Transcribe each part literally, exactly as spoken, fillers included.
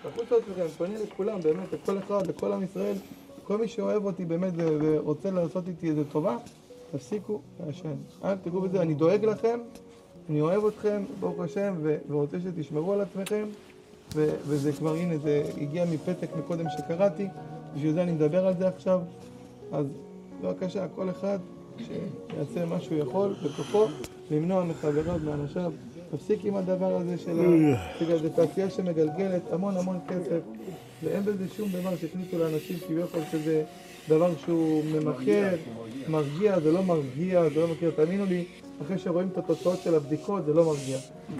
החוצה עצמכם, אני פונה לכולם, באמת, לכל אחד, לכל עם ישראל, כל מי שאוהב אותי באמת ורוצה לעשות איתי איזה טובה, תפסיקו לעשן. אל תגעו בזה, אני דואג לכם, אני אוהב אתכם, ברוך השם, ורוצה שתשמרו על עצמכם, וזה כבר, הנה, זה הגיע מפתק מקודם שקראתי, בשביל זה אני מדבר על זה עכשיו, אז בבקשה, כל אחד שיעשה מה שהוא יכול, בכוחו, למנוע מחבריו, מאנשיו, תפסיק עם הדבר הזה של התעשייה שמגלגלת המון המון כסף, ואין בזה שום דבר שהכניסו לאנשים כביכול שזה דבר שהוא ממכר, מרגיע, זה לא מרגיע, זה לא מרגיע, תאמינו לי, אחרי שרואים את התוצאות של הבדיקות זה לא מרגיע.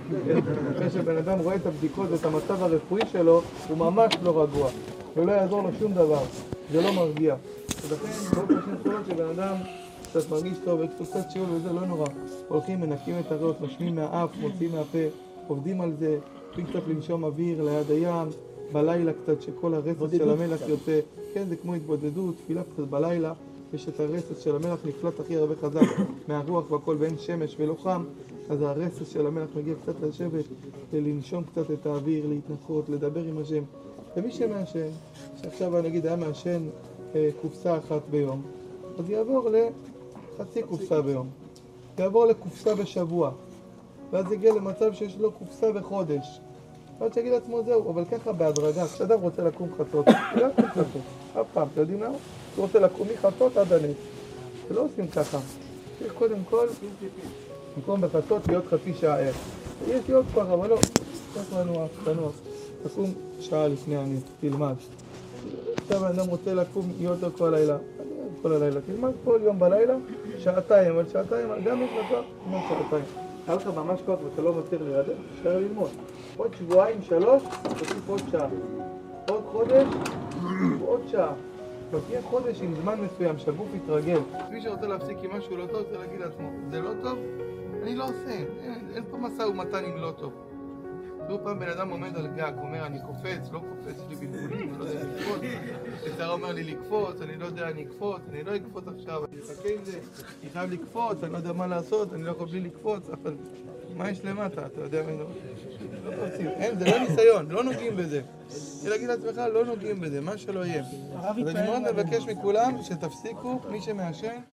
אחרי שבן אדם רואה את הבדיקות ואת המצב הרפואי שלו, הוא ממש לא רגוע, ולא יעזור לו שום דבר, זה לא מרגיע. ולכן, לא פשוט כל שבן אדם קצת מרגיש טוב, קצת שיעול וזה לא נורא. הולכים, מנקים את הריאות, נושמים מהאף, מוציאים מהפה, עובדים על זה, צריכים קצת לנשום אוויר ליד הים, בלילה קצת שכל הרסס של המלח יוצא, כן, זה כמו התבודדות, תפילה קצת בלילה, יש את הרסס של המלח נפלט הכי הרבה חזק מהרוח והכל, ואין שמש ולא חם, אז הרסס של המלח מגיע קצת לשבת, לנשום קצת את האוויר, להתנחות, לדבר עם השם. ומי שמעשן, שעכשיו נגיד היה מעשן אה, קופסה אחת ביום, אז יעבור לחצי קופסה ביום, יעבור לקופסה בשבוע, ואז יגיע למצב שיש לו קופסה בחודש. ואז שיגיד לעצמו זהו, אבל ככה בהדרגה, כשאדם רוצה לקום חצות, הוא לא יכול חצות, אף פעם, אתם יודעים למה? הוא רוצה לקום מחצות עד הנץ, ולא עושים ככה. צריך קודם כל, במקום בחצות להיות חצי שעה איך. יש לי עוד ככה, אבל לא, צריך לנוח, תנוח, תקום שעה לפני הנץ, תלמד. עכשיו האדם רוצה לקום יותר כל הלילה, כל הלילה, תלמד כל יום בלילה, שעתיים, אבל שעתיים, גם יש לך כמו שעתיים. היה לך ממש כוח ואתה לא מצליח להירדם, תשאר ללמוד. עוד שבועיים, שלוש, תוסיף עוד שעה. עוד חודש, עוד שעה. תהיה חודש עם זמן מסוים, שהגוף יתרגל. מי שרוצה להפסיק עם משהו לא טוב, זה להגיד לעצמו, זה לא טוב? אני לא עושה, אין, אין פה מסע ומתן אם לא טוב. זו פעם בן אדם עומד על גג, אומר אני קופץ, לא קופץ, יש לי בלבולים, אני לא יודע לקפוץ. יצר אומר לי לקפוץ, אני לא יודע, אני אקפוץ, אני לא אקפוץ עכשיו, אני אחכה עם זה, אני חייב לקפוץ, אני לא יודע מה לעשות, אני לא יכול בלי לקפוץ, אבל מה יש למטה, אתה יודע מה לא? לא קופצים, אין, זה לא ניסיון, לא נוגעים בזה. זה להגיד לעצמך, לא נוגעים בזה, מה שלא יהיה. אז אני מאוד מבקש מכולם שתפסיקו, מי שמעשן.